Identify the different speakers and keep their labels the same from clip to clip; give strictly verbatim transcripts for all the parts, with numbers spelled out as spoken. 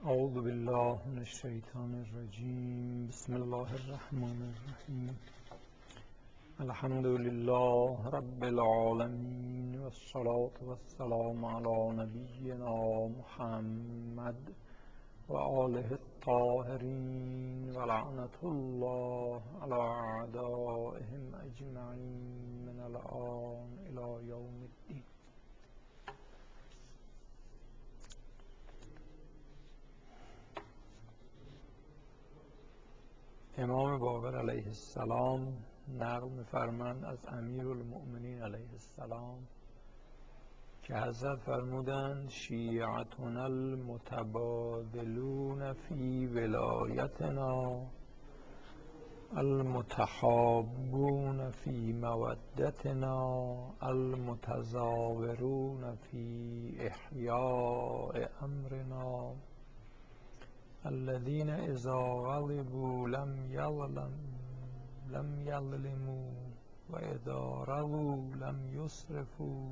Speaker 1: اعوذ بالله من الشیطان الرجیم. بسم الله الرحمن الرحیم. الحمد لله رب العالمین و الصلاة و السلام علی نبینا محمد و آله الطاهرین و لعنت الله علی اعدائهم اجمعین من الآن الی یوم الدین. امام باقر علیه السلام نقل می‌فرمایند از امیرالمؤمنین علیه السلام که حضرت فرمودند شیعتنا المتبادلون فی ولایتنا المتحابون فی مودتنا المتزاورون فی احیاء امرنا الذين اذا غضبوا لم يظلم لم يظلموا واذا رضوا لم يسرفوا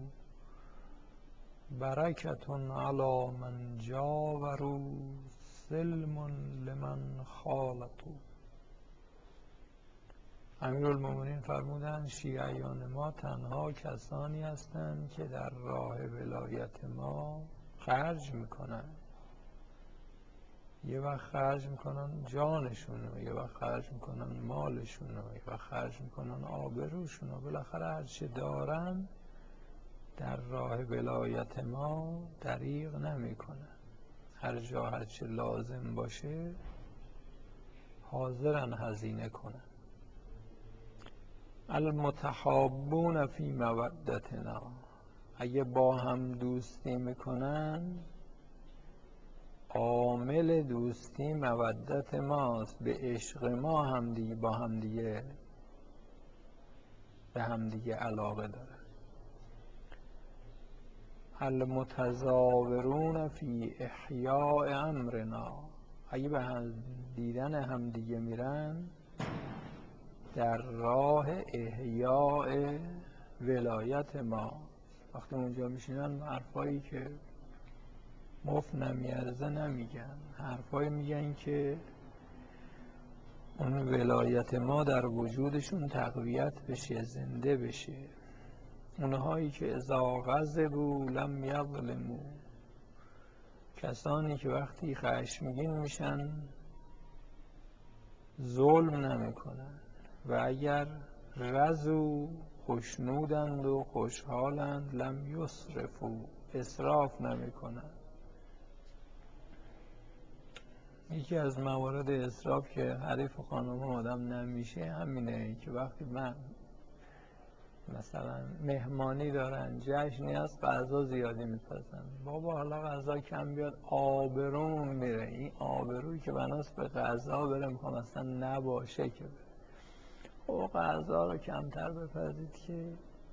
Speaker 1: برکة على من جاوروا سلم لمن خالطوا. امیرالمؤمنین فرمودند شیعیان ما تنها کسانی هستند که در راه ولایت ما خرج میکنند. یه وقت خرج میکنن جانشونو، یه وقت خرج میکنن مالشونو، یه وقت خرج میکنن آبروشونو، بالاخره هرچه دارن در راه ولایت ما دریغ نمیکنن. هر جا هرچه لازم باشه حاضرن هزینه کنن. المتحابون فی مودتنا، اگه با هم دوستی میکنن عامل دوستی مودت ماست، به عشق ما همدیگه با همدیگه به همدیگه علاقه داره. المتزاورون فی احیاء امرنا، اگه به هم دیدن همدیگه میرن در راه احیاء ولایت ما. وقتی اونجا میشینن حرفایی که مفت نمیارزه نمیگن، حرفایی میگن که اون ولایت ما در وجودشون تقویت بشه، زنده بشه. اونهایی که اذا غضبوا لم یظلموا، کسانی که وقتی خشمگین میشن ظلم نمیکنن و اگر رضوا خوشنودند و خوشحالند لم یسرفوا اسراف نمیکنن. یکی از موارد اسراف که حریف خانم آدم نمیشه همینه که وقتی من مثلا مهمانی دارن، جشنی از غذا زیادی میپزن، بابا حالا غذا کم بیاد آبرومون میره. این آبرویی که بناست به غذا بره میخوام اصلا نباشه که بره. خب غذا رو کمتر بپزید که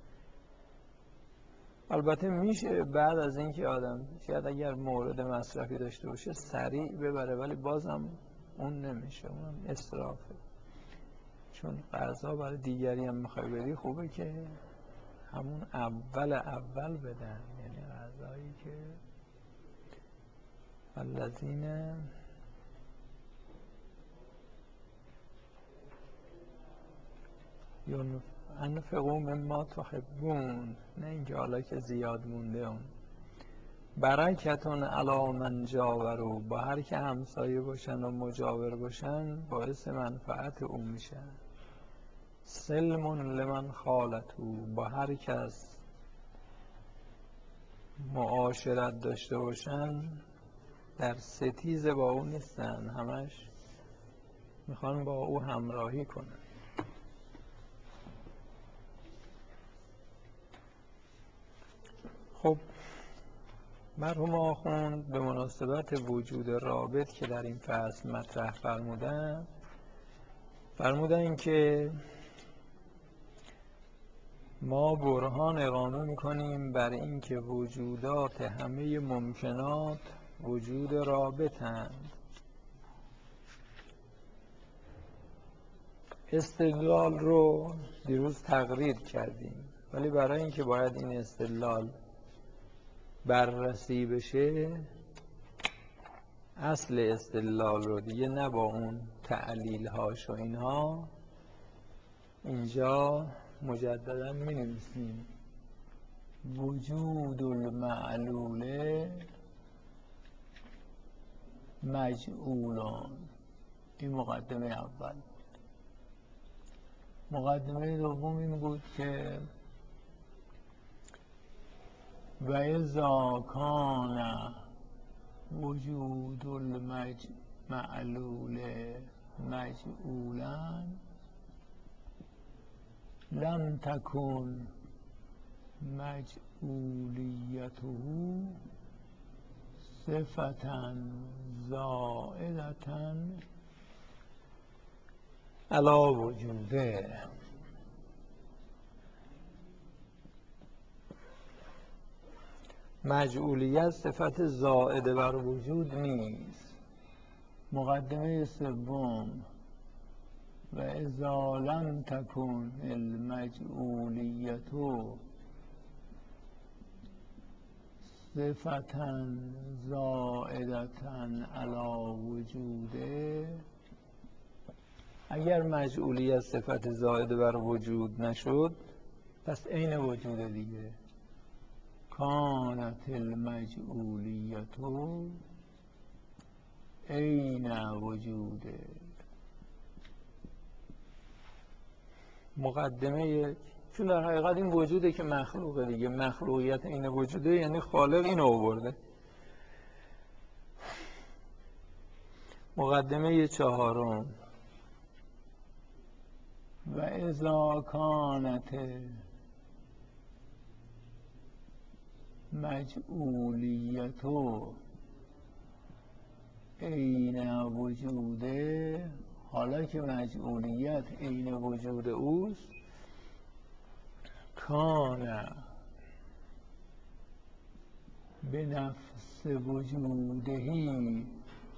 Speaker 1: البته میشه بعد از اینکه آدم شاید اگر مورد مصرفی داشته باشه سریع ببره، ولی بازم اون نمیشه، اون اسرافه. چون غذا برای دیگری هم میخوای بدی خوبه که همون اول اول بدن، یعنی غذایی که الذین انفقوا مما تحبون، نه اینکه حالا که زیاد مونده اون. برکتون علی من جاوروا، با هر که همسایه باشن و مجاور باشن باعث منفعت او میشن. سلم لمن خالطوا، با هر کس معاشرت داشته باشن در ستیز با او نیستن، همش میخوان با او همراهی کنن. خب مرحوم آخوند به مناسبت وجود رابط که در این فصل مطرح فرمودن فرمودن که ما برهان اقامه میکنیم بر این که وجودات همه ممکنات وجود رابطند. استدلال رو دیروز تقریر کردیم، ولی برای اینکه باید این استدلال بررسی بشه اصل استدلال رو دیگه نه با اون تعلیل هاش و اینها اینجا مجددا می نویسیم وجود المعلول مجعولان. این مقدمه اول. مقدمه دوم این بود که و اذا کان وجود المعلول مجعولا لم تکن مجعولیته صفة زائدة علی وجوده. مجعولیت صفت زائده بر وجود نیست. مقدمه سوم و اذا لم تکن المجعولیت صفة زائدة علی وجوده، اگر مجعولیت صفت زائده بر وجود نشد پس عین وجود دیگه. کانت المجعولیت عین وجوده. مقدمه یک، چون در حقیقت این وجوده که مخلوقه دیگه، مخلوقیت عین وجوده یعنی خالق اینو آورده. مقدمه چهارم و اذا کانت مجعولیت عین وجوده، حالا که مجعولیت عین وجود اوست، کان به نفس وجودهی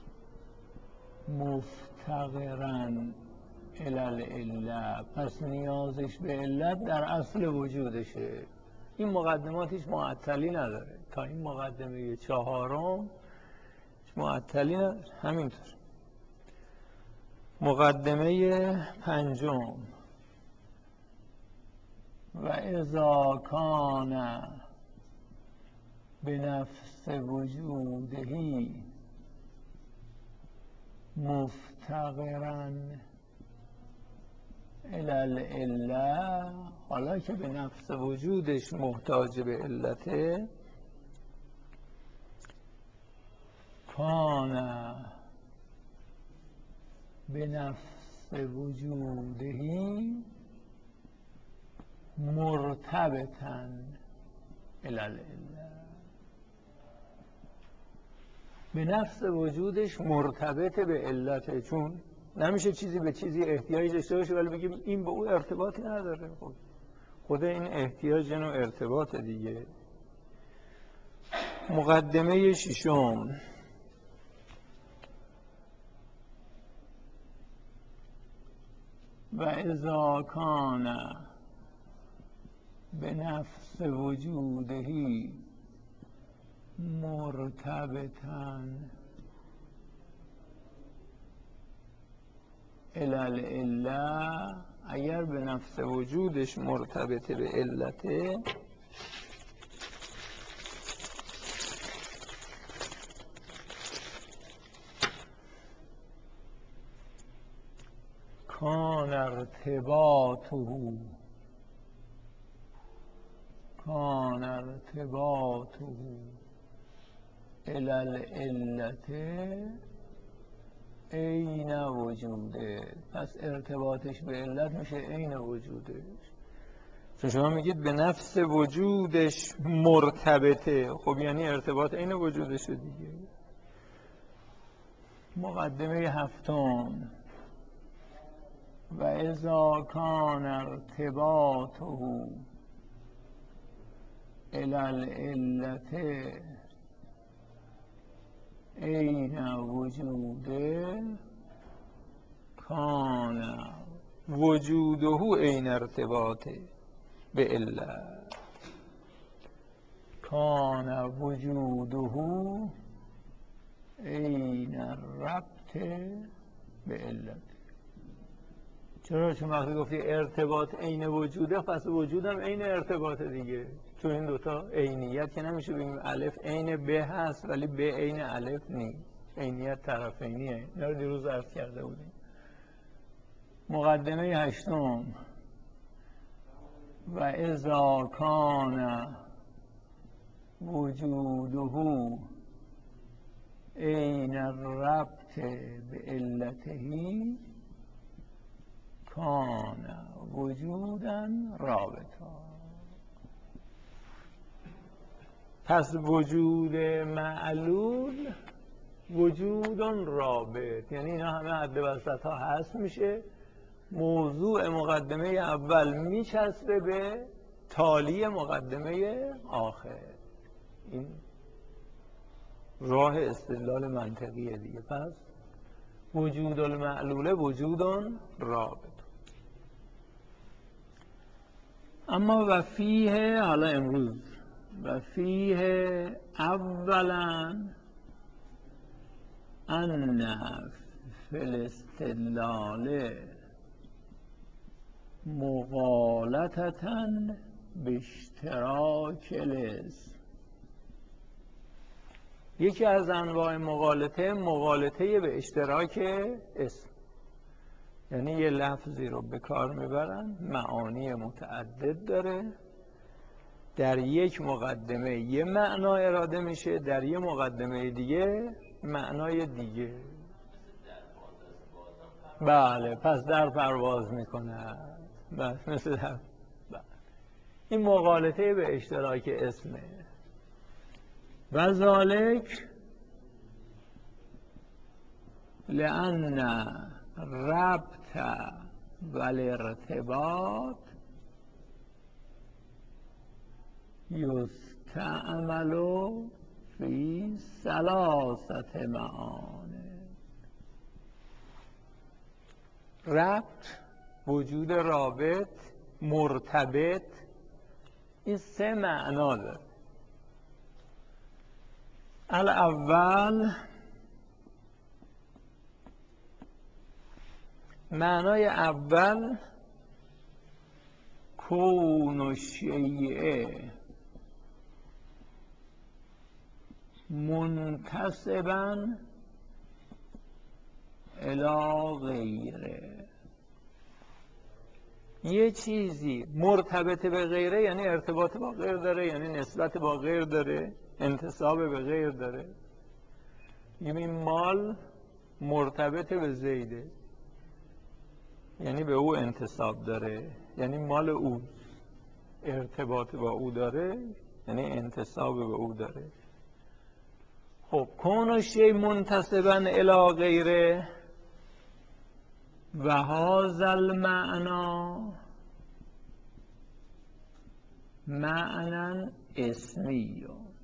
Speaker 1: مفتقرا الی العله، پس نیازش به علت در اصل وجودشه. این مقدمات هیچ معطلی نداره. تا این مقدمه چهارم هیچ معطلی نداره. همینطور مقدمه پنجم و اذا کان به نفس وجودهی مفتقرا الی العله، حالا که به نفس وجودش محتاج به علته، کان به نفس وجودهی مرتبطا الی العله، به نفس وجودش مرتبط به علته. چون نمیشه چیزی به چیزی احتیاج داشته باشه ولی بگیم این به اون ارتباطی نداره. خب خود این احتیاج و ارتباط دیگه. مقدمه ششم و اذا کان به نفس وجودهی مرتبطا الی العله، اگر به نفس وجودش مرتبط به علته، کان ارتباطه کان ارتباطه الی العلة عین وجوده، پس ارتباطش به علت میشه عین وجودش. چون شما میگید به نفس وجودش مرتبطه، خب یعنی ارتباط عین وجودشه دیگه. مقدمه هفتم و اذا کان ارتباطه الی العلة عین وجوده، کان وجوده عین ارتباطه به علت. کان وجوده عین ربط به علت. چرا؟ چون وقتی گفتی ارتباط عین وجوده، پس وجودم عین ارتباط دیگه. چون این دوتا عینیت که نمیشه بگیم الف عین ب هست ولی ب عین الف نیست. عینیت طرفینیه. اینا رو دیروز عرض کرده بودیم. مقدمه هشتم و اذا کان وجوده عین الربط به علته کان وجودا رابطا. پس وجود معلول وجود رابط، یعنی اینا همه حد وسط ها هست میشه. موضوع مقدمه اول میچسبه به تالی مقدمه آخر. این راه استدلال منطقیه دیگه. پس وجود المعلوله وجود رابط. اما و فیه، حالا امروز و فیه اولا ان فی الاستدلال مغالطة باشتراک الاسم. یکی از انواع مغالطه مغالطه به اشتراک اسم، یعنی یه لفظی رو به کار میبرن معانی متعدد داره، در یک مقدمه یه معنا اراده میشه، در یه مقدمه دیگه معنای دیگه. بله، پس در پرواز میکنه. بس مثل در بله. این مغالطه به اشتراک اسمه. و ذالک لأن ربط و الارتباط یستعمل فی ثلاثة معانی. ربط، وجود رابط، مرتبط، این سه معنا داره. الاول، معنای اول کون الشیء منتسبا الی غیره. یه چیزی مرتبط به غیره یعنی ارتباط با غیر داره، یعنی نسبت با غیر داره، انتساب به غیر داره. یعنی مال مرتبط به زیده، یعنی به او انتساب داره، یعنی مال او، ارتباط با او داره یعنی انتساب به او داره. خب کون شیء منتسبا الی غیره و هذا المعنا معنی اسمی.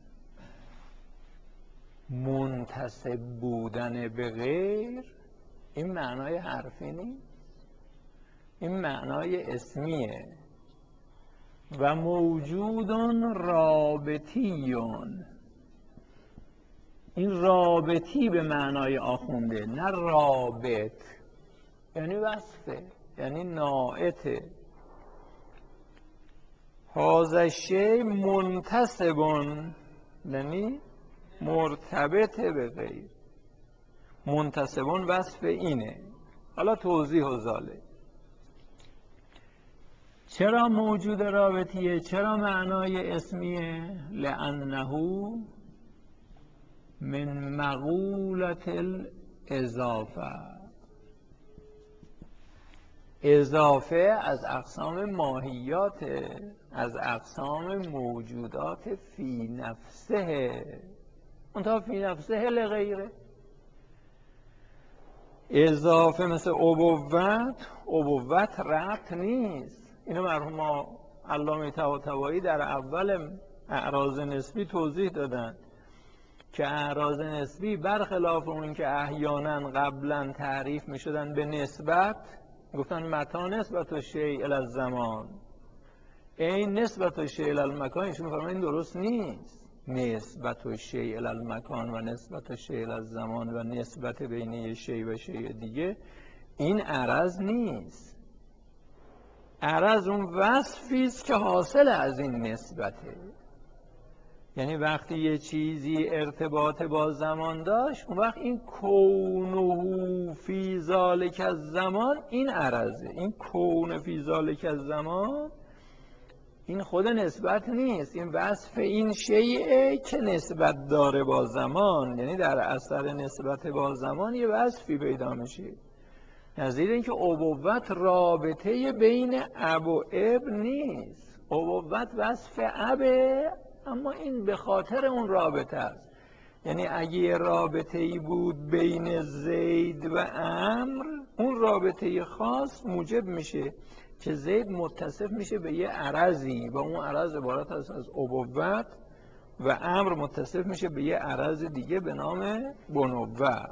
Speaker 1: منتسب بودن به غیر این معنای حرفی نیست، این معنای اسمیه. و موجود رابطیون، این رابطی به معنای آخونده، نه رابط یعنی وصفه، یعنی ناعته. هذا الشیء منتسب یعنی مرتبط به غیر. منتسب وصف اینه. حالا توضیح و ذالک. چرا موجود رابطیه؟ چرا معنای اسمیه؟ لأنه من مقولة الاضافه. اضافه از اقسام ماهیات، از اقسام موجودات فی نفسه، منتها فی نفسه لغیره. اضافه مثل ابوت، ابوت ربط نیست. اینو مرحوم علامه طباطبایی در اول اعراض نسبی توضیح دادن که اعراض نسبی برخلاف اون که احیانا قبلا تعریف می شدن به نسبت، گفتن متا نسبت الشیء الی الزمان، این نسبت الشیء الی المکان، ایشون می‌فرمایند این درست نیست. نسبت و شیء الی المکان و نسبت و شیء الی الزمان و نسبت بین یه شیء و شیء دیگه، این عرض نیست. عرض اون وصفی است که حاصل از این نسبته. یعنی وقتی یه چیزی ارتباط با زمان داشت، اون وقت این کونه فی ذالک الزمان این عرضه. این کون فی ذالک الزمان این خود نسبت نیست، این وصف این شیء که نسبت داره با زمان. یعنی در اثر نسبت با زمان یه وصفی پیدا میشه. نظیر این که ابوت رابطه بین اب و ابن نیست. ابوت وصف ابه، اما این به خاطر اون رابطه است. یعنی اگه یه رابطه ای بود بین زید و عمرو، اون رابطه خاص موجب میشه که زید متصف میشه به یه عرضی و اون عرض عبارت است از ابوت، و عمرو متصف میشه به یه عرض دیگه به نام بنوت.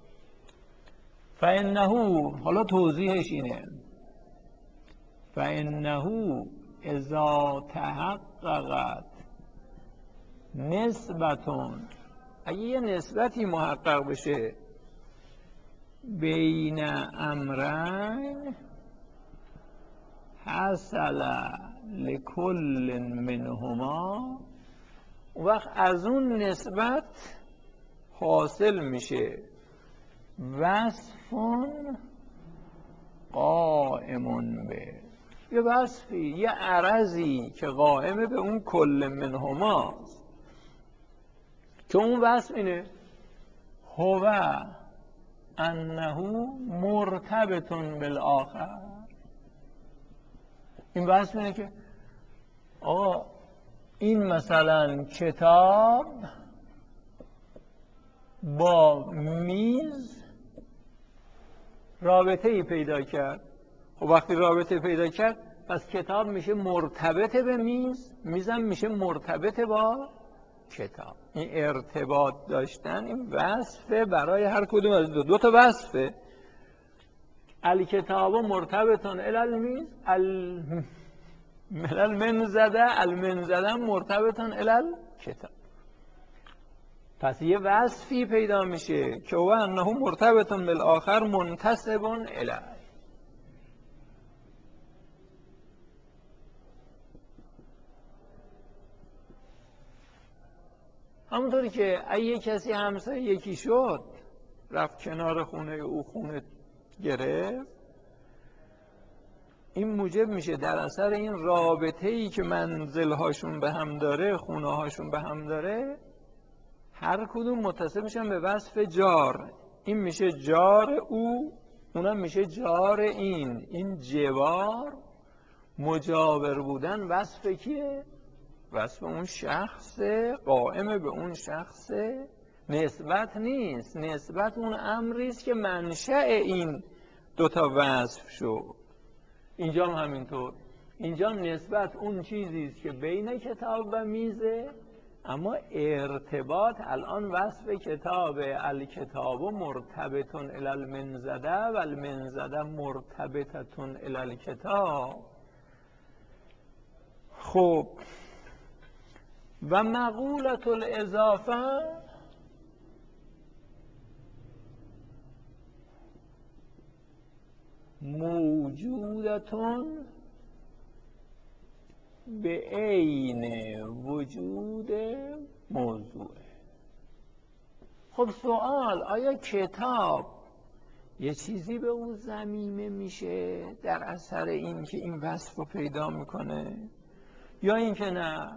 Speaker 1: فانه، حالا توضیحش اینه، فانه اذا تحققت نسبتون، اگه یه نسبتی محقق بشه بین امرین حصل لکل منهما، اون وقت از اون نسبت حاصل میشه وصفون قائمون به، یه وصفی، یه عرضی که قائمه به اون کل منهماست، که اون وصف اینه هو انه مرتبطون بالآخر. این وصف اینه که آقا این مثلا کتاب با میز رابطه ای پیدا کرد. خب وقتی رابطه پیدا کرد، پس کتاب میشه مرتبط به میز، میزم میشه مرتبط با کتاب. این ارتباط داشتن این وصفه برای هر کدوم از دو دو تا وصفه. الکتاب مرتبطون الی المیز، المنزده، المنزده مرتبطون الی الکتاب. پس یه وصفی پیدا میشه که هو انه مرتبطون بالآخر منتسبون الیه. همونطوری که اگه کسی همسایه یکی شد، رفت کنار خونه او خونه گرفت، این موجب میشه در اثر این رابطه ای که منزل هاشون به هم داره، خونه هاشون به هم داره، هر کدوم متصل میشن به وصف جار. این میشه جار او، اونم میشه جار این. این جوار، مجاور بودن، وصف کیه؟ وصف اون شخص، قائم به اون شخص، نسبت نیست. نسبت اون امری است که منشأ این دوتا وصف شد. اینجا هم همینطور. اینجا نسبت اون چیزی است که بین کتاب و میزه، اما ارتباط الان وصف کتاب، الکتاب مرتبطون الی المنزده و المنزده مرتبطتون الی الکتاب. خب و مقولة الاضافه، موجودتون به عین وجود موضوع. خب سوال، آیا کتاب یه چیزی به اون ضمیمه میشه در اثر این که این وصف رو پیدا میکنه، یا این که نه؟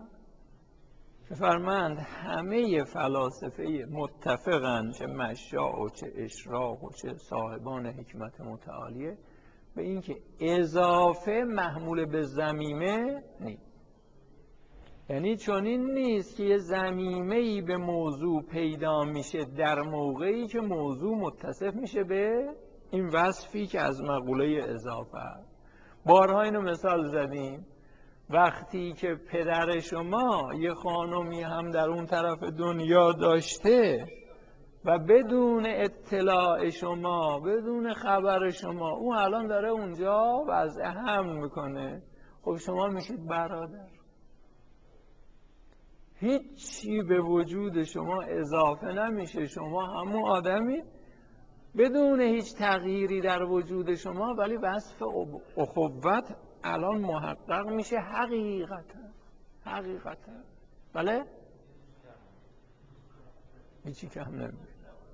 Speaker 1: فرمند همه فلاسفه متفقن، چه مشاع و چه اشراق و چه صاحبان حکمت متعالیه، به این که اضافه محمول به ضمیمه نیست. یعنی چنین نیست که یه ضمیمه‌ای به موضوع پیدا میشه در موقعی که موضوع متصف میشه به این وصفی که از مقوله اضافه است. بارها اینو مثال زدیم. وقتی که پدر شما یه خانمی هم در اون طرف دنیا داشته و بدون اطلاع شما، بدون خبر شما، اون الان داره اونجا وضع حمل میکنه، خب شما میشید برادر. هیچی به وجود شما اضافه نمیشه، شما همون آدمی بدون هیچ تغییری در وجود شما، ولی وصف اخوت الان محقق میشه حقیقتا. حقیقتا بله هیچی کم نمیشه،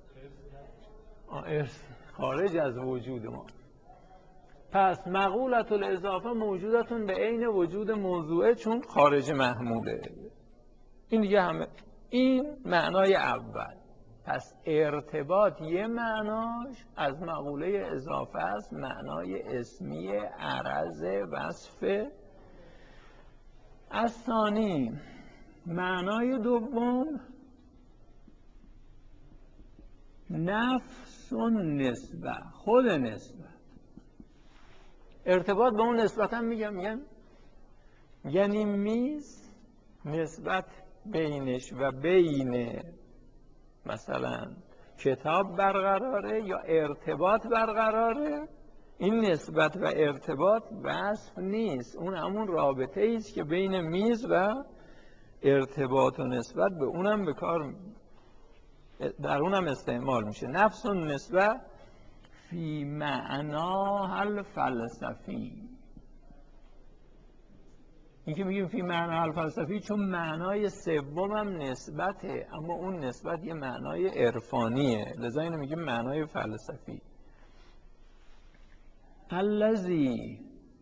Speaker 1: خارج از وجود ما. پس مقولت الاضافه موجودتون به عین وجود موضوعه، چون خارج محموله. این دیگه همه، این معنای اول. پس ارتباط یه معناش از مقوله اضافه است، معنای اسمی عرض وصف. از ثانی معنای دوم نفس و نسبه، خود نسبت. ارتباط به اون نسبت هم میگم میگم یعنی میز نسبت بینش و بین مثلا کتاب برقراره یا ارتباط برقراره، این نسبت و ارتباط وصف نیست، اون همون رابطه ایست که بین میز و ارتباط و نسبت به اونم به کار در اونم استعمال میشه. نفس و نسبه فی معناها الفلسفی. این که میگیم فی معناها الفلسفی چون معنای سوم هم نسبته، اما اون نسبت یه معنای عرفانیه، لذا اینو میگیم معنای فلسفی. الذی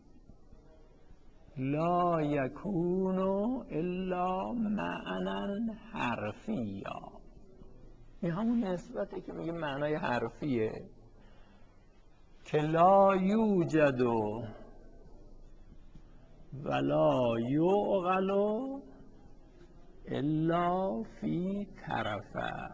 Speaker 1: لا یکون الا معنی حرفیا. این همون نسبته که میگیم معنای حرفیه که لا یوجد ولا یعقل الا فی طرفه.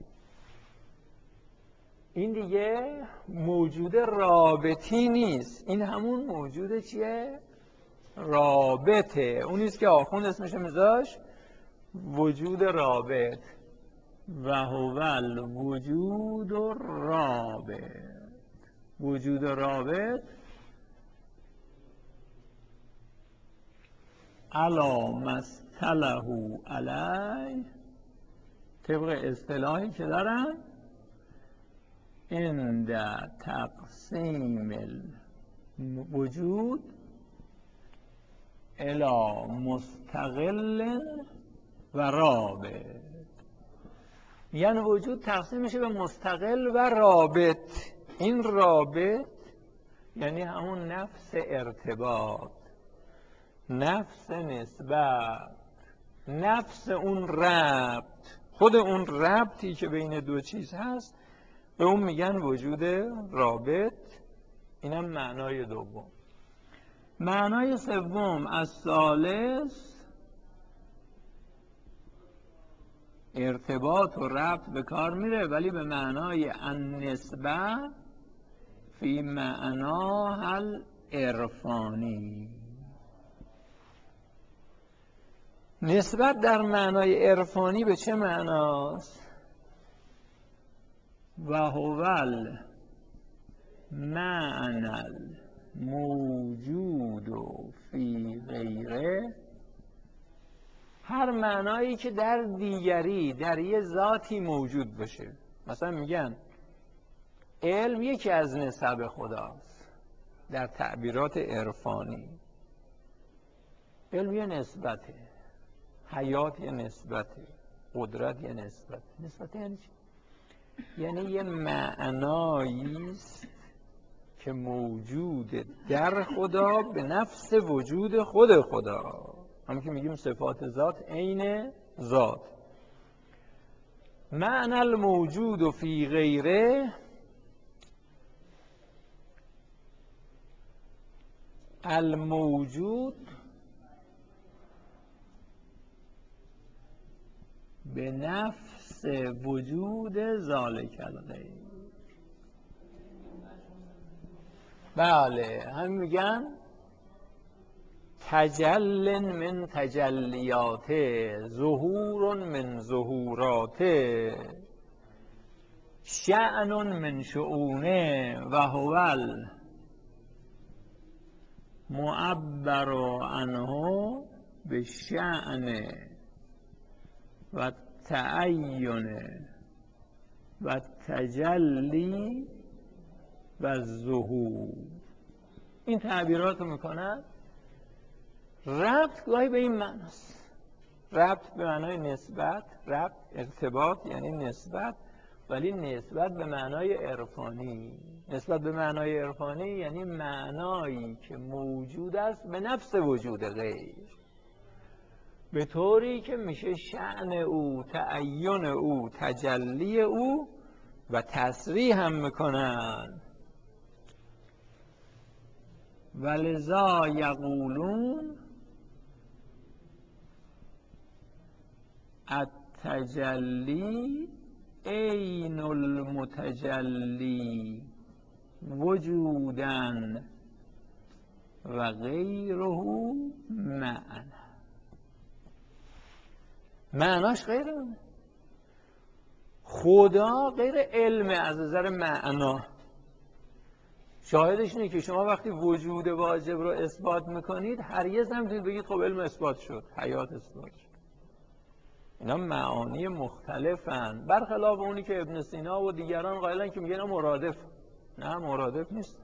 Speaker 1: این دیگه موجود رابطی نیست، این همون موجود چیه؟ رابطه. اونیست که آخوند اسمش میذاش وجود رابط. و هو الوجود الرابط. وجود رابط علا مصطلحو علی، طبق اصطلاحی که دارن عند تقسیم الوجود الی مستقل و رابط. یعنی وجود تقسیم میشه به مستقل و رابط. این رابط یعنی همون نفس ارتباط، نفس نسبت، نفس اون ربط، خود اون ربطی که بین دو چیز هست به اون میگن وجود رابط. اینم معنای دوم. معنای سوم از ثالث ارتباط و ربط به کار میره، ولی به معنای النسبه فی معناها العرفانی. نسبت در معنای عرفانی به چه معناست؟ و هو المعنى الموجود فی غیره. هر معنایی که در دیگری، در یه ذاتی موجود باشه. مثلا میگن علم یکی از نسب خداست در تعبیرات عرفانی. علم یه نسبته، حیات یه نسبته، قدرت یه نسبت. نسبت یعنی چی؟ یعنی یه معناییست که موجود در خدا به نفس وجود خود خدا. همون که میگیم صفات ذات عین ذات. معنی الموجود فی غیره الموجود به نفس وجود ذالک الغیر. بله هم میگن تجل من تجلیات، ظهور من ظهورات، شأن من شؤونه و هو المعبر عنه به شأن و تعین و تجلی و ظهور. این تعبیرات رو میکنن. ربط گاهی به این معناست، ربط به معنای نسبت، ربط ارتباط یعنی نسبت، ولی نسبت به معنای عرفانی. نسبت به معنای عرفانی یعنی معنایی که موجود است به نفس وجود غیر، به طوری که میشه شأن او، تعین او، تجلی او و تصریح هم میکنن. ولذا یقولون التجلی عین المتجلی وجودا و غیره معنی. معناش غیره، خدا غیر علم از نظر معنا. شاهدش اینه که شما وقتی وجود واجب رو اثبات میکنید هرگز نمیتونید بگید خب علم اثبات شد، حیات اثبات شد. اینا معانی مختلفن، برخلاف اونی که ابن سینا و دیگران قائلن که میگن مرادف. نه، مرادف نیست.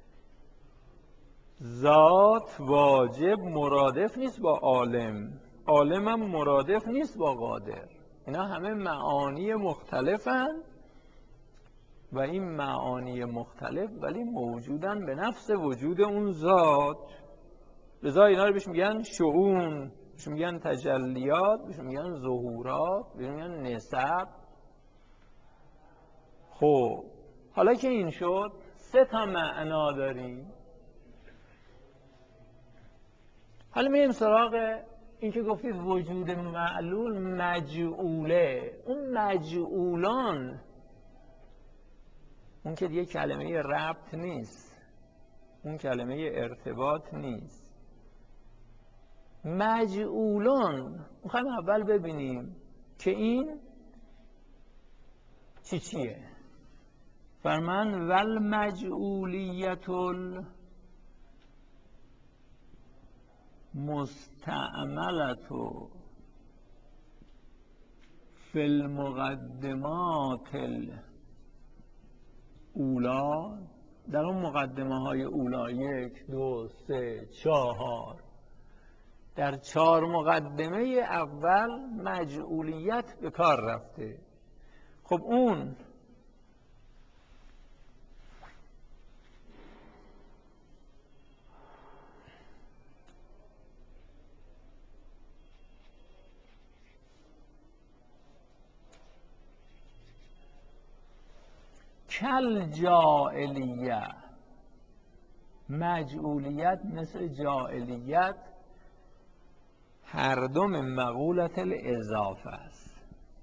Speaker 1: ذات واجب مرادف نیست با عالم، عالم هم مرادف نیست با قادر. اینا همه معانی مختلفن و این معانی مختلف ولی موجودن به نفس وجود اون ذات. لذا اینا رو بهش میگن شؤون، بهش میگن تجلیات، بهش میگن ظهورات، بهش میگن نسب. خب حالا که این شد سه تا معنا داریم. حالا میریم سراغ این که گفتید وجود معلول مجعوله. اون مجعولان اون که دیگه کلمه ربط نیست، اون کلمه ارتباط نیست. مجعولان میخوایم اول ببینیم که این چی چیه. فرمان والمجعولیت المستعملت فی المقدمات اولا، در اون مقدمه های اولا، یک دو سه چهار، در چهار مقدمه اول مجعولیت به کار رفته. خب اون کل جاعلیه، مجعولیت مثل جاعلیت هر دو من مقولت الاضافه است.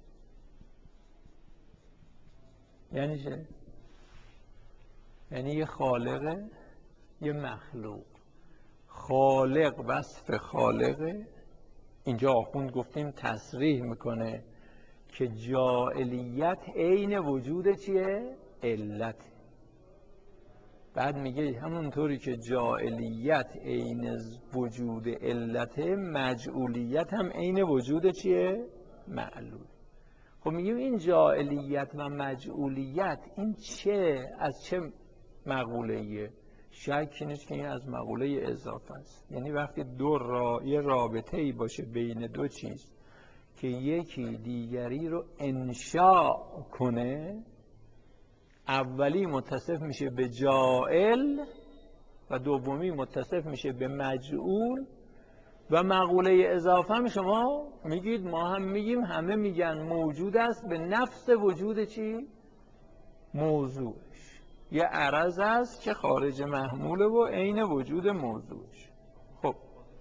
Speaker 1: یعنی چه؟ یعنی یه خالقه یه مخلوق. خالق وصف خالقه، اینجا آخوند گفتیم تصریح میکنه که جاعلیت عین وجود چیه؟ علت. بعد میگه همونطوری که جاعلیت عین وجود علت، مجعولیت هم عین وجود چیه؟ معلول. خب میگیم این جاعلیت و مجعولیت این چه؟ از چه مقوله ایه؟ شکی نیست که این از مقوله اضافه است. یعنی وقتی دو را یه رابطه ای باشه بین دو چیز که یکی دیگری رو انشاء کنه، اولی متصف میشه به جاعل و دومی متصف میشه به مجعول. و مقوله اضافه هم شما میگید، ما هم میگیم، همه میگن موجود است به نفس وجود چی؟ موضوعش. یه عرض است که خارج محموله و عین وجود موضوعش. خب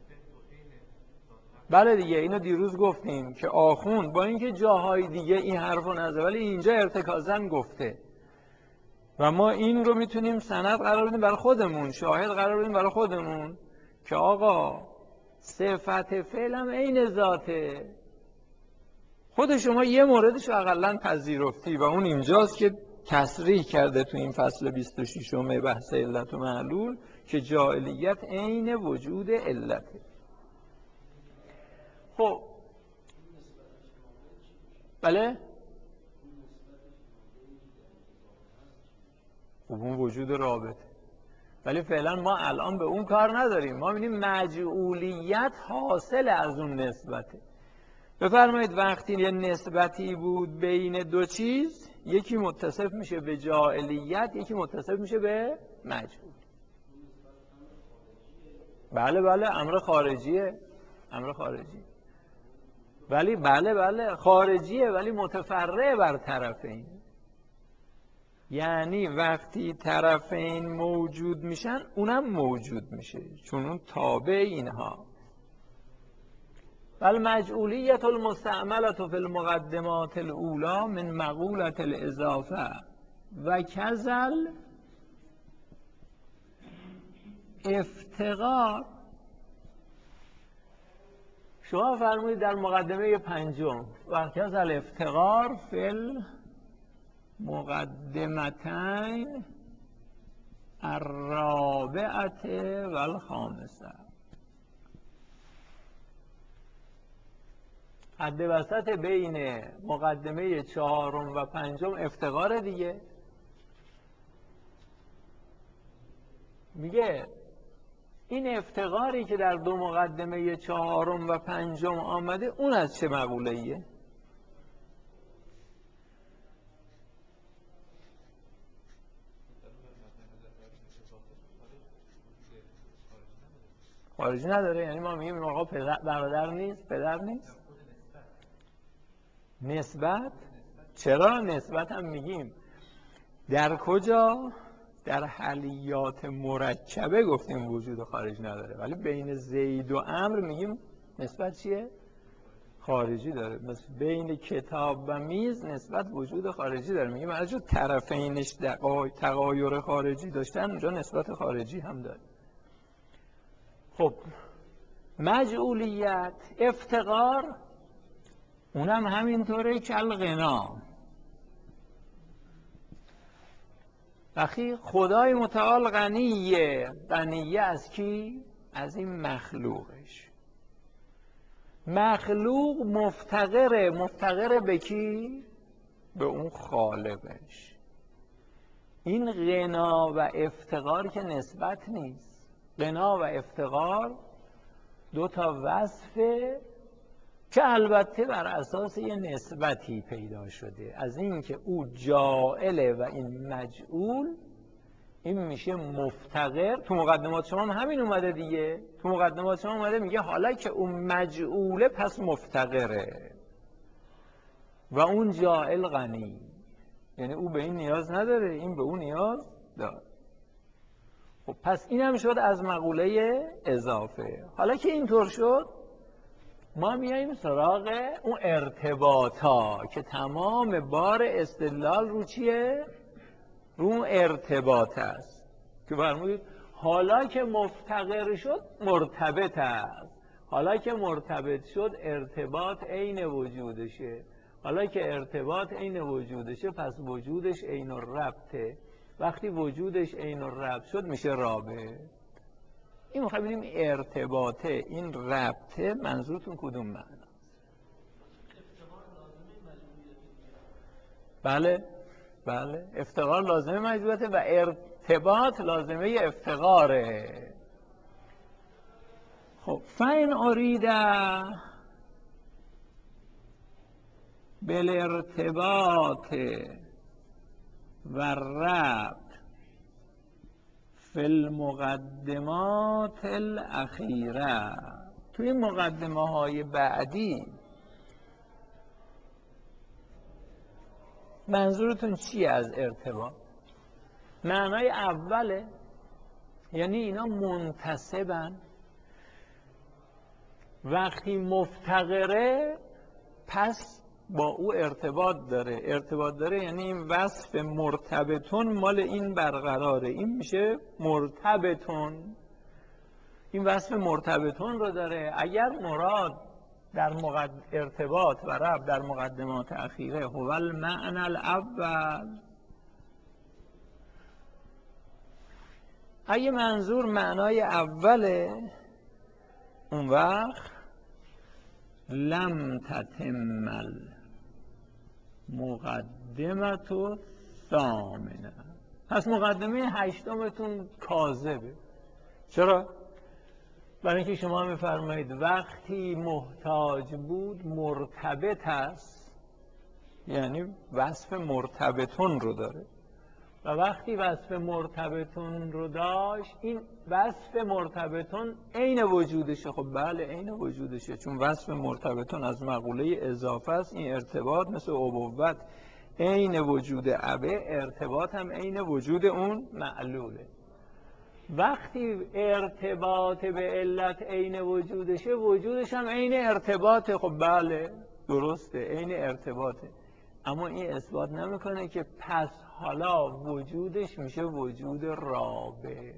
Speaker 1: بله دیگه، اینو دیروز گفتیم که آخوند با اینکه جاهای دیگه این حرفو نزده ولی اینجا ارتکازاً گفته و ما این رو میتونیم سند قرار بدیم برای خودمون، شاهد قرار بدیم برای خودمون که آقا صفت فعل هم عین ذاته. خود شما یه موردش رو اقلن پذیرفتی و اون اینجاست که تصریح کرده تو این فصل بیست و شش بحث علت و معلول که جاعلیت عین وجود علته. خب بله؟ خب اون وجود رابطه، ولی فعلا ما الان به اون کار نداریم. ما می‌بینیم مجعولیت حاصل از اون نسبته. بفرمایید وقتی یه نسبتی بود بین دو چیز، یکی متصف میشه به جاعلیت، یکی متصف میشه به مجعول. بله بله امر خارجیه، امر خارجی، ولی بله بله خارجیه ولی متفرع بر طرفین. یعنی وقتی طرفین موجود میشن اونم موجود میشه، چون اون تابع اینها. والمجعولیت المستعملة فی المقدمات الاولی من مقولة الاضافه و کذل افتقار. شما فرمودید در مقدمه پنجم و کذل افتقار فی المقدمتین الرابعه و الخامسه. حد وسط بین مقدمه چهارم و پنجم افتقار دیگه. میگه این افتقاری که در دو مقدمه چهارم و پنجم آمده اون از چه مقوله ایه؟ خارجی نداره. یعنی ما میگیم آقا پدر برادر نیست، پدر نیست. نسبت چرا نسبت هم میگیم در کجا؟ در حلیات مرکبه گفتیم وجود خارجی نداره، ولی بین زید و امر میگیم نسبت چیه؟ خارجی داره. مثل بین کتاب و میز نسبت وجود خارجی داره، میگیم از جو طرفینش تغایر خارجی داشتن اونجا نسبت خارجی هم داره. خب مجعولیت افتقار اونم همینطوره کل غنا. وقتی خدای متعال غنیه، غنیه از کی؟ از این مخلوقش. مخلوق مفتقره، مفتقره به کی؟ به اون خالقش. این غنا و افتقار که نسبت نیست. غنا و افتقار دو تا وصفه که البته بر اساس یه نسبتی پیدا شده، از این که او جاعله و این مجعول، این میشه مفتقر. تو مقدمات شما هم همین اومده دیگه. تو مقدمات شما اومده میگه حالا که اون مجعوله پس مفتقره و اون جاعل غنی، یعنی او به این نیاز نداره، این به اون نیاز داره. خب پس این هم شد از مقوله اضافه. حالا که اینطور شد ما میاییم سراغ اون ارتباطا که تمام بار استدلال رو چیه؟ رو اون ارتباط است که فرمودید حالا که مفتقر شد مرتبط است. حالا که مرتبط شد ارتباط عین وجودشه. حالا که ارتباط عین وجودشه پس وجودش عین الربطه. وقتی وجودش عین الربط شد میشه رابط. این میخواه ببینیم ارتباطه، این ربطه منظورتون کدوم معنا؟ بله بله افتقار لازمه مجبوریته و ارتباط لازمه افتقاره. خب فین اریده بالارتباط و ربط فی المقدمات الاخیره. توی مقدمه های بعدی منظورتون چی از ارتباط؟ معنای اوله، یعنی اینا منتسبن. وقتی مفتقره پس با او ارتباط داره. ارتباط داره یعنی این وصف مرتبطون مال این برقراره، این میشه مرتبطون. این وصف مرتبطون رو داره. اگر مراد در مقد... ارتباط و ربط در مقدمات اخیره هو المعنى الاول، اگه منظور معنای اوله اون وقت لم تتم مقدمت و ثامنه. پس مقدمه هشتمتون کاذبه. چرا؟ برای اینکه شما میفرمایید وقتی محتاج بود مرتبط است، یعنی وصف مرتبطون رو داره و وقتی وصف مرتبطون رو داشت این وصف مرتبطون عین وجودشه. خب بله عین وجودشه، چون وصف مرتبطون از مقوله اضافه است. این ارتباط مثل ابوت عین وجود ابه، ارتباط هم عین وجود اون معلوله. وقتی ارتباط به علت عین وجودشه وجودش هم عین ارتباطه. خب بله درسته عین ارتباطه، اما این اثبات نمیکنه که پس حالا وجودش میشه وجود رابط.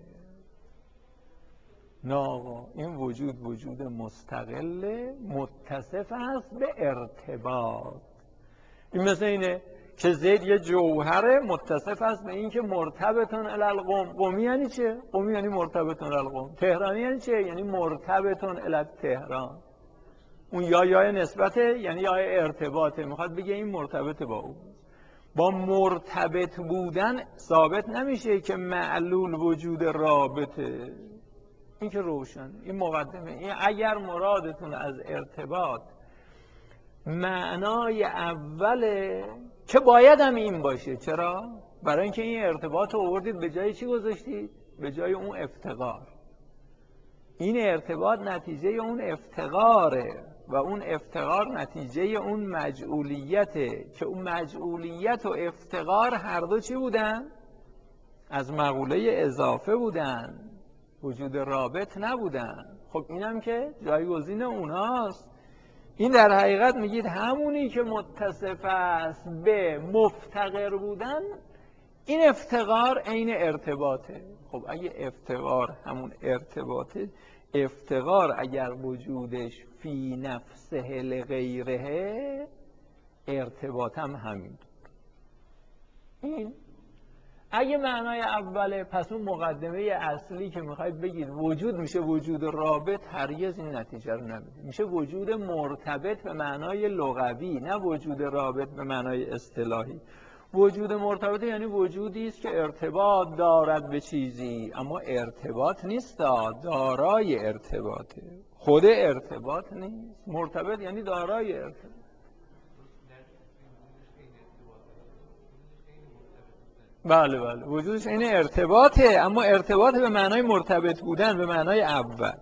Speaker 1: نه آقا، این وجود وجود مستقل متصف است به ارتباط. این مثل اینه که زید یه جوهره متصف است به این که مرتبطون الی القوم. قومی یعنی چه؟ قومی یعنی مرتبطون الی القوم. تهرانی یعنی چه؟ یعنی مرتبطون الی تهران. اون یا یا نسبته، یعنی یا ارتباطه، میخواد بگه این مرتبط با اون. با مرتبط بودن ثابت نمیشه که معلول وجود رابطه. این که روشن، این مقدمه. این اگر مرادتون از ارتباط معنای اوله که باید هم این باشه. چرا؟ برای اینکه این ارتباط رو آوردید به جای چی گذاشتید؟ به جای اون افتقار. این ارتباط نتیجه اون افتقاره و اون افتقار نتیجه اون مجعولیته که اون مجعولیت و افتقار هر دو چی بودن؟ از مقوله اضافه بودن، وجود رابط نبودن. خب اینم که جایگزین اوناست. این در حقیقت میگید همونی که متصف است به مفتقر بودن، این افتقار عین ارتباطه. خب اگه افتقار همون ارتباطه، افتقار اگر وجودش فی نفسه لغیره، ارتباط هم همین. این اگه معنای اوله، پس اون مقدمه اصلی که میخواید بگید وجود میشه وجود رابط، هرگز این نتیجه رو نمیده. میشه وجود مرتبط به معنای لغوی، نه وجود رابط به معنای اصطلاحی. وجود مرتبط یعنی وجودی است که ارتباط دارد به چیزی، اما ارتباط نیست، دارای ارتباطه. خود ارتباط نیست. مرتبط یعنی دارای ارتباط. بله بله وجودش این ارتباطه، اما ارتباط به معنای مرتبط بودن، به معنای اول.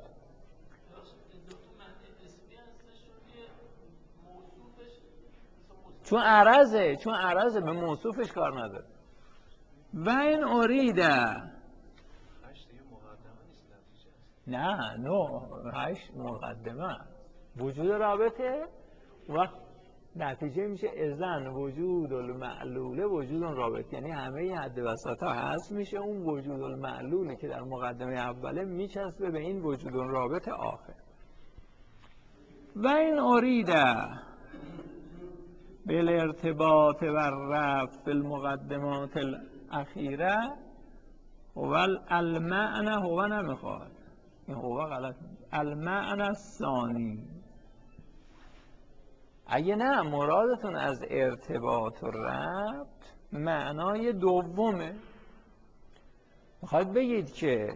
Speaker 1: چون عرضه چون عرضه به موصوفش کار نداره. و این اریده نه نه هشت مقدمه وجود رابطه و نتیجه میشه اذن وجود المعلوله وجود رابط، یعنی همه این حد وسط ها هست میشه. اون وجود المعلوله که در مقدمه اوله میچسبه به این وجود رابط آخر. و این اریده بالارتباط و رفع فی المقدمات الاخیره هو المعنى، هو نمیخواد، این هو غلط، المعنى الثانی. اگه نه مرادتون از ارتباط و ربط معنای دومه، میخواید بگید که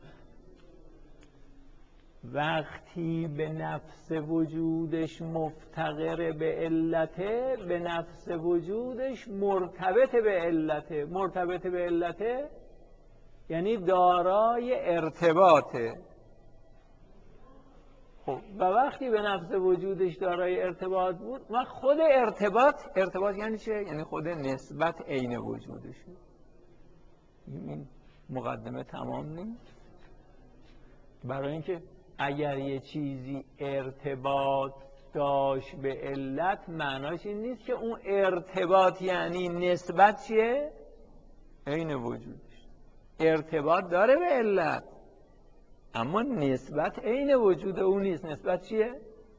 Speaker 1: وقتی به نفس وجودش مفتقر به علته، به نفس وجودش مرتبط به علته. مرتبط به علته یعنی دارای ارتباطه. خب و وقتی به نفس وجودش دارای ارتباط بود و خود ارتباط، ارتباط یعنی چه؟ یعنی خود نسبت عین وجودشه. این مقدمه تمام نیست. برای اینکه اگر یه چیزی ارتباط داشت به علت، معناش این نیست که اون ارتباط یعنی نسبت چیه؟ عین وجودش. ارتباط داره به علت، اما نسبت عین وجود اون نیست. نسبت چیه؟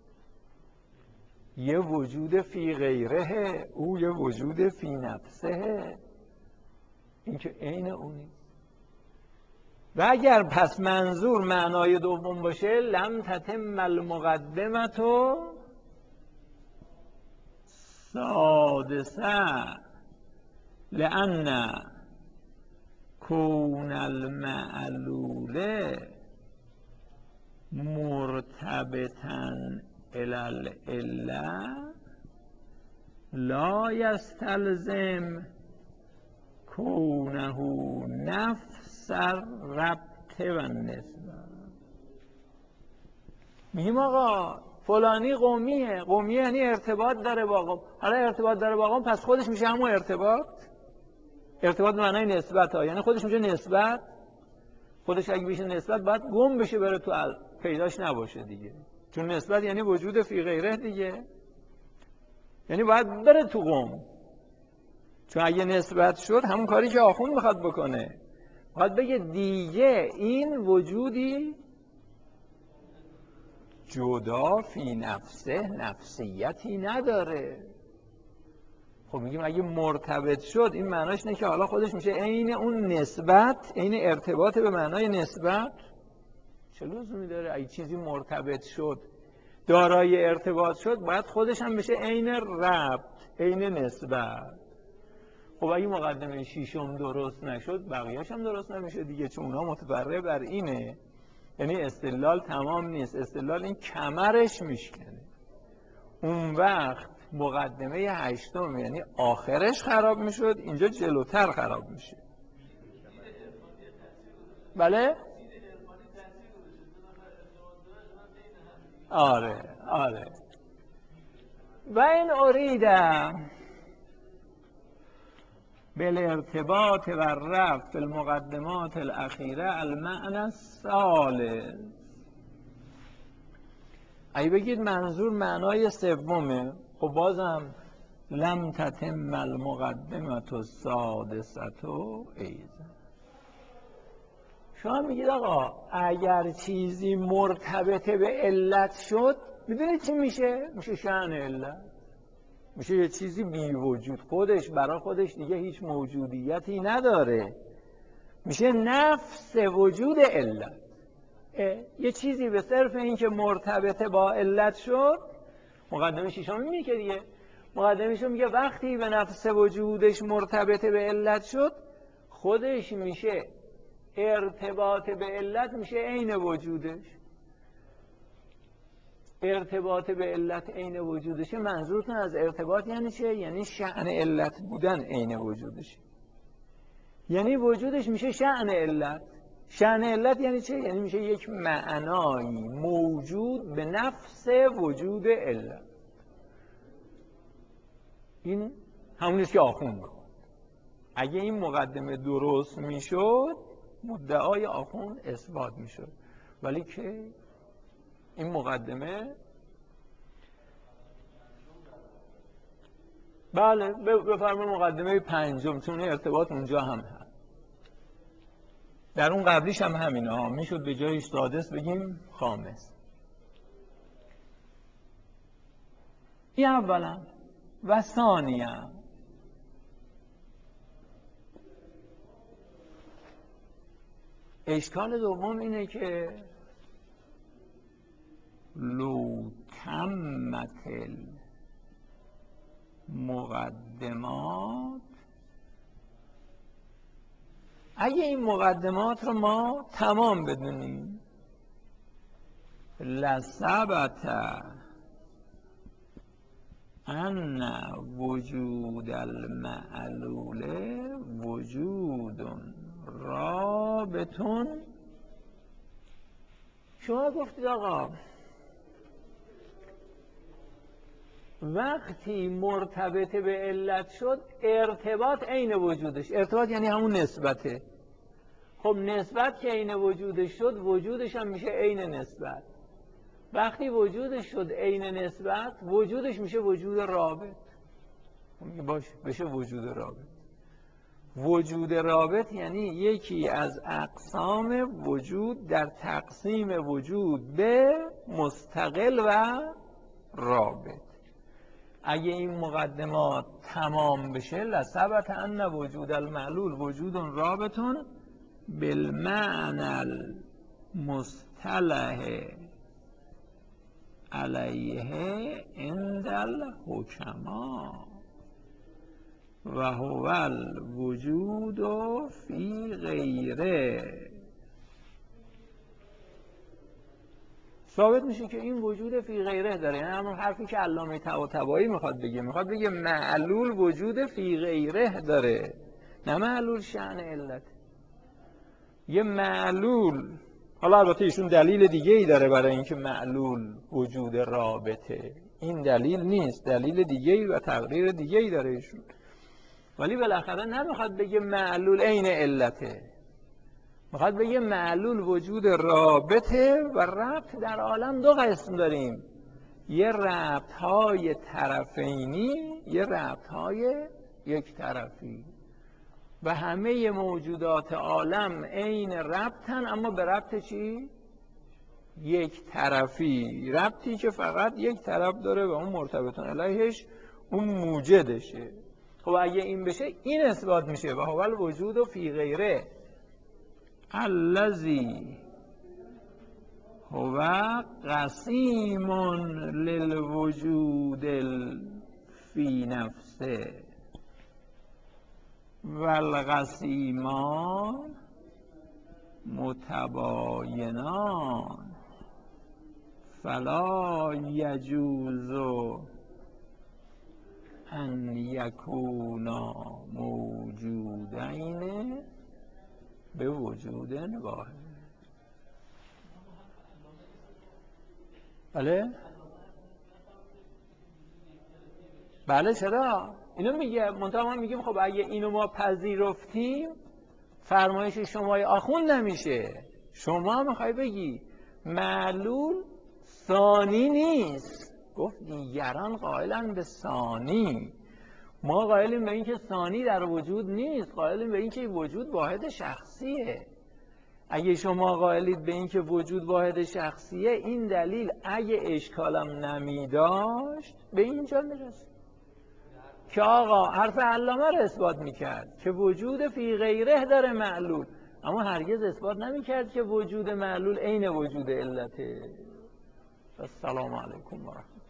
Speaker 1: یه وجود فی غیره، او یه وجود فی نفسه، این که عین اون نیست. و اگر پس منظور معنای دوم باشه، لم تتم المقدمه سادسه لأن کون المعلول مرتبطا الی العله لا یستلزم کونه نفس الربط و النسبه. میگیم آقا فلانی قومیه، قومیه یعنی ارتباط داره با قوم. حالا ارتباط داره با قوم، پس خودش میشه همون ارتباط. ارتباط به معنای نسبت ها، یعنی خودش میشه نسبت. خودش اگه بشه نسبت باید گم بشه بره تو ال... پیداش نباشه دیگه، چون نسبت یعنی وجود فی غیره دیگه، یعنی باید بره تو قوم. چون اگه نسبت شد همون کاری که آخوند میخواد بکنه، باید بگه دیگه این وجودی جدا فی نفسه نفسیتی نداره. خب میگیم اگه مرتبط شد این معناش اینه که حالا خودش میشه عین اون نسبت، عین ارتباط به معنای نسبت. چه لزومی داره اگه چیزی مرتبط شد دارای ارتباط شد باید خودش هم بشه عین ربط، عین نسبت. خب اگه مقدمه شیشم درست نشد بقیه‌اش هم درست نمیشه دیگه، چون اونها متفرع بر اینه. یعنی استدلال تمام نیست، استدلال این کمرش میشکنه. اون وقت مقدمه هشتم یعنی آخرش خراب میشد، اینجا جلوتر خراب میشه. بله؟ آره آره. و این اریده بالارتباط و رفع المقدمات الاخیره المعنی الثالث. اگه بگید منظور معنای سومه، خب بازم لم تتم المقدمه السادسه ایضا. شما میگید آقا اگر چیزی مرتبط به علت شد میدونید چی میشه؟ میشه شأن علت، میشه یه چیزی بی وجود، خودش برای خودش دیگه هیچ موجودیتی نداره، میشه نفس وجود علت. یه چیزی به صرف این که مرتبط با علت شد، مقدمه شیشم میگه که دیگه مقدمه شیشم میگه وقتی به نفس وجودش مرتبط به علت شد خودش میشه ارتباط به علت، میشه عین وجودش. ارتباط به علت عین وجودشه. منظورتون از ارتباط یعنی چه؟ یعنی شأن علت بودن عین وجودشه، یعنی وجودش میشه شأن علت. شأن علت یعنی چه؟ یعنی میشه یک معنایی موجود به نفس وجود علت. این همونیست که آخوند گفت. اگه این مقدمه درست میشد مدعای آخوند اثبات میشد، ولی که این مقدمه بله بفرمایید مقدمه پنجم، چون ارتباط اونجا هم هست. در اون قبلیش هم همینه ها، میشد به جای سادس بگیم خامس. این اولا. و ثانیا اشکال دوم اینه که لو تمت المقدمات، اگه این مقدمات رو ما تمام بدونیم، لثبت ان وجود المعلول وجود رابطون. شما گفتید آقا وقتی مرتبط به علت شد ارتباط عین وجودش. ارتباط یعنی همون نسبته. خب نسبت که عین وجودش شد وجودش هم میشه عین نسبت. وقتی وجودش شد عین نسبت وجودش میشه وجود رابط. میگه باشه بشه وجود رابط. وجود رابط یعنی یکی از اقسام وجود در تقسیم وجود به مستقل و رابط. اگه این مقدمات تمام بشه لثبت ان وجود المعلول وجود رابطون بالمعنى المصطلح علیه عند الحکما و هو الوجود فی غیره. ثابت میشه که این وجود فی غیره داره، یعنی همون حرفی که علامه طباطبایی میخواد بگه، میخواد بگه معلول وجود فی غیره داره، نه معلول شأن علت. یه معلول، حالا البته ایشون دلیل دیگه ای داره برای اینکه معلول وجود رابطه، این دلیل نیست، دلیل دیگه ای و تقریر دیگه ای داره ایشون، ولی بالاخره نمیخواد بگه معلول عین علته، میخواد بگه معلول وجود رابطه و ربط در عالم دو قسم داریم، یه ربط های طرفینی، یه ربط های یک طرفی و همه موجودات عالم عین ربطن، اما به ربط چی؟ یک طرفی، ربطی که فقط یک طرف داره و اون مرتبطون علیهش اون موجدشه. خب اگه این بشه این اثبات میشه و هو الوجود و فی غیره الذی هو قسیم للوجود فی نفسه والقسیمان متباینان فلا یجوز ان یکونا موجودین به وجود واحد. بله؟ بله چرا؟ اینو میگه، منتها ما میگیم خب اگه اینو ما پذیرفتیم فرمایش شمای آخوند نمیشه. شما میخوای بگی معلول ثانی نیست، گفت دیگران قائلن به ثانی، ما قائلیم به اینکه ثانی در وجود نیست، قائلیم به اینکه وجود واحد شخصیه. اگه شما قائلید به اینکه وجود واحد شخصیه، این دلیل اگه اشکالم نمی داشت به اینجا میرسه که آقا حرف علامه رو اثبات میکرد که وجود فی غیره داره معلول، اما هرگز اثبات نمیکرد که وجود معلول عین وجود علته. السلام علیکم و رحمت